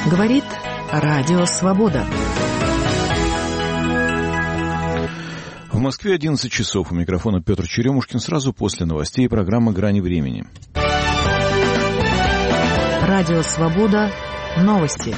Говорит Радио Свобода. В Москве 11 часов. У микрофона Петр Черемушкин. Сразу после новостей программа «Грани времени». Радио Свобода. Новости.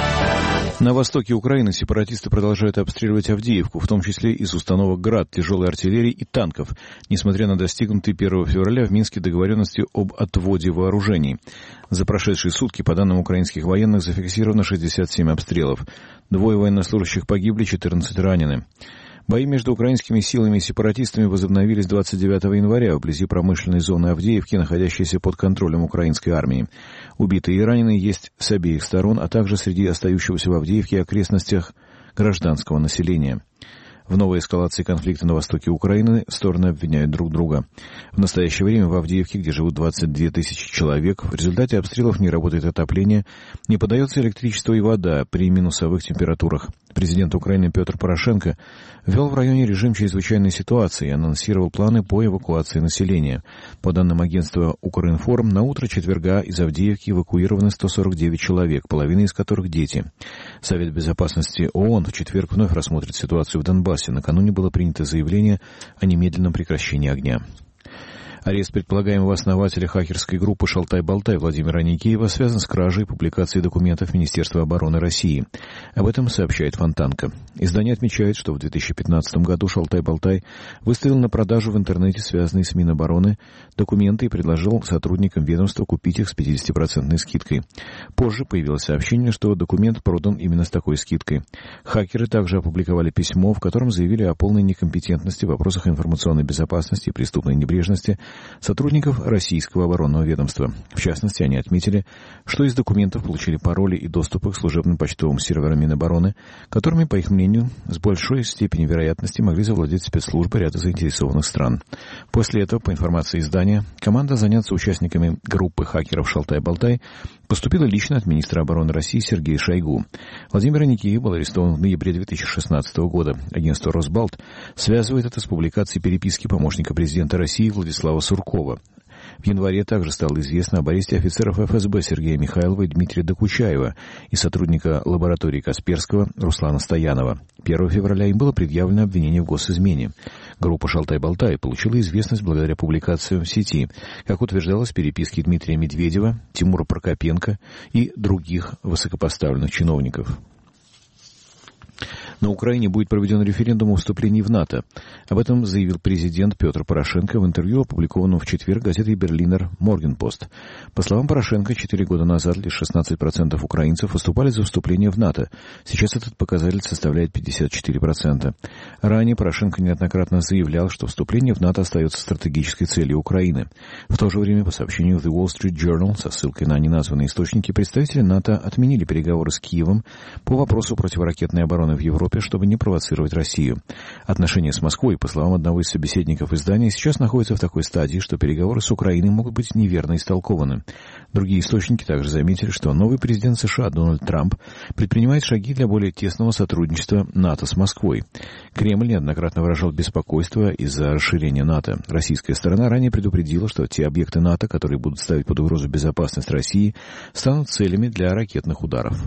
На востоке Украины сепаратисты продолжают обстреливать Авдеевку, в том числе из установок «Град», тяжелой артиллерии и танков, несмотря на достигнутые 1 февраля в Минске договоренности об отводе вооружений. За прошедшие сутки, по данным украинских военных, зафиксировано 67 обстрелов. 2 военнослужащих погибли, 14 ранены. Бои между украинскими силами и сепаратистами возобновились 29 января вблизи промышленной зоны Авдеевки, находящейся под контролем украинской армии. Убитые и раненые есть с обеих сторон, а также среди остающегося в Авдеевке и окрестностях гражданского населения. В новой эскалации конфликта на востоке Украины стороны обвиняют друг друга. В настоящее время в Авдеевке, где живут 22 тысячи человек, в результате обстрелов не работает отопление, не подается электричество и вода при минусовых температурах. Президент Украины Петр Порошенко ввел в районе режим чрезвычайной ситуации и анонсировал планы по эвакуации населения. По данным агентства «Укринформ», на утро четверга из Авдеевки эвакуированы 149 человек, половина из которых дети. Совет безопасности ООН в четверг вновь рассмотрит ситуацию в Донбассе. Накануне было принято заявление о немедленном прекращении огня. Арест предполагаемого основателя хакерской группы «Шалтай-Болтай» Владимира Аникеева связан с кражей и публикацией документов Министерства обороны России. Об этом сообщает Фонтанка. Издание отмечает, что в 2015 году «Шалтай-Болтай» выставил на продажу в интернете, связанные с Минобороны, документы и предложил сотрудникам ведомства купить их с 50% скидкой. Позже появилось сообщение, что документ продан именно с такой скидкой. Хакеры также опубликовали письмо, в котором заявили о полной некомпетентности в вопросах информационной безопасности и преступной небрежности сотрудников российского оборонного ведомства. В частности, они отметили, что из документов получили пароли и доступы к служебным почтовым серверам Минобороны, которыми, по их мнению, с большой степенью вероятности могли завладеть спецслужбы ряда заинтересованных стран. После этого, по информации издания, команда заняться участниками группы хакеров «Шалтай-Болтай» поступила лично от министра обороны России Сергея Шойгу. Владимир Аникеев был арестован в ноябре 2016 года. Агентство «Росбалт» связывает это с публикацией переписки помощника президента России Владислава Суркова. В январе также стало известно об аресте офицеров ФСБ Сергея Михайлова и Дмитрия Докучаева и сотрудника лаборатории Касперского Руслана Стоянова. 1 февраля им было предъявлено обвинение в госизмене. Группа «Шалтай-Болтай» получила известность благодаря публикациям в сети, как утверждалось в переписке Дмитрия Медведева, Тимура Прокопенко и других высокопоставленных чиновников. На Украине будет проведен референдум о вступлении в НАТО. Об этом заявил президент Петр Порошенко в интервью, опубликованном в четверг газетой «Берлинер Моргенпост». По словам Порошенко, 4 года назад лишь 16% украинцев выступали за вступление в НАТО. Сейчас этот показатель составляет 54%. Ранее Порошенко неоднократно заявлял, что вступление в НАТО остается стратегической целью Украины. В то же время, по сообщению The Wall Street Journal, со ссылкой на неназванные источники, представители НАТО отменили переговоры с Киевом по вопросу противоракетной обороны в Европе, чтобы не провоцировать Россию. Отношения с Москвой, по словам одного из собеседников издания, сейчас находятся в такой стадии, что переговоры с Украиной могут быть неверно истолкованы. Другие источники также заметили, что новый президент США Дональд Трамп предпринимает шаги для более тесного сотрудничества НАТО с Москвой. Кремль неоднократно выражал беспокойство из-за расширения НАТО. Российская сторона ранее предупредила, что те объекты НАТО, которые будут ставить под угрозу безопасность России, станут целями для ракетных ударов.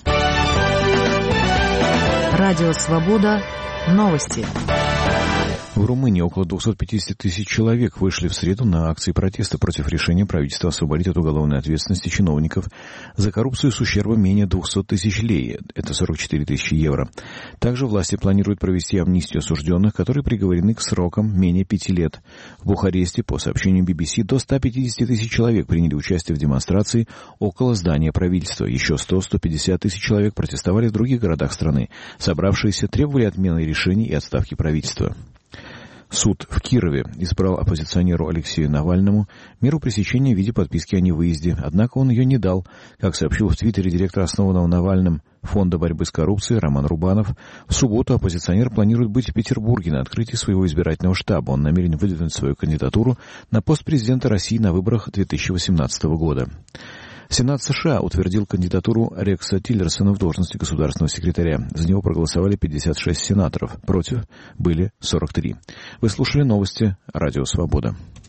Радио Свобода. Новости. В Румынии около 250 тысяч человек вышли в среду на акции протеста против решения правительства освободить от уголовной ответственности чиновников за коррупцию с ущербом менее 200 тысяч лей, это 44 тысячи евро. Также власти планируют провести амнистию осужденных, которые приговорены к срокам менее 5 лет. В Бухаресте, по сообщению BBC, до 150 тысяч человек приняли участие в демонстрации около здания правительства. Еще 100-150 тысяч человек протестовали в других городах страны. Собравшиеся требовали отмены решений и отставки правительства. Суд в Кирове избрал оппозиционеру Алексею Навальному меру пресечения в виде подписки о невыезде, однако он ее не дал. Как сообщил в Твиттере директор основанного Навальным Фонда борьбы с коррупцией Роман Рубанов, в субботу оппозиционер планирует быть в Петербурге на открытии своего избирательного штаба. Он намерен выдвинуть свою кандидатуру на пост президента России на выборах 2018 года. Сенат США утвердил кандидатуру Рекса Тиллерсона в должности государственного секретаря. За него проголосовали 56 сенаторов. Против были 43. Вы слушали новости Радио Свобода.